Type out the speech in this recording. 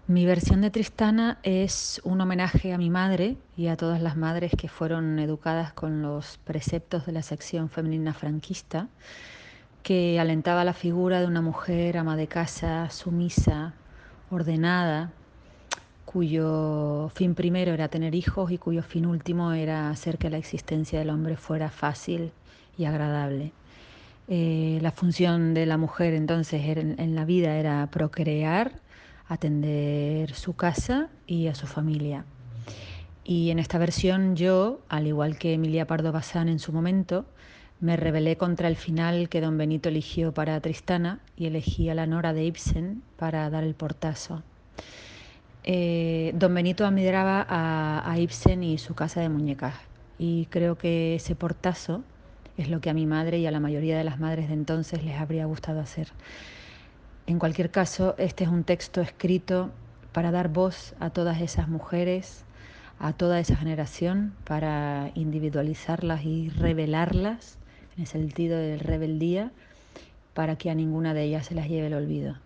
Mi versión de Tristana es un homenaje a mi madre y a todas las madres que fueron educadas con los preceptos de la sección femenina franquista, que alentaba la figura de una mujer ama de casa, sumisa, ordenada, cuyo fin primero era tener hijos y cuyo fin último era hacer que la existencia del hombre fuera fácil y agradable. La función de la mujer entonces en la vida era procrear, atender su casa y a su familia. Y en esta versión yo, al igual que Emilia Pardo Bazán en su momento, me rebelé contra el final que don Benito eligió para Tristana y elegí a la Nora de Ibsen para dar el portazo. Don Benito admiraba a Ibsen y su casa de muñecas, y creo que ese portazo es lo que a mi madre y a la mayoría de las madres de entonces les habría gustado hacer. En cualquier caso, este es un texto escrito para dar voz a todas esas mujeres, a toda esa generación, para individualizarlas y revelarlas, en el sentido de rebeldía, para que a ninguna de ellas se las lleve el olvido.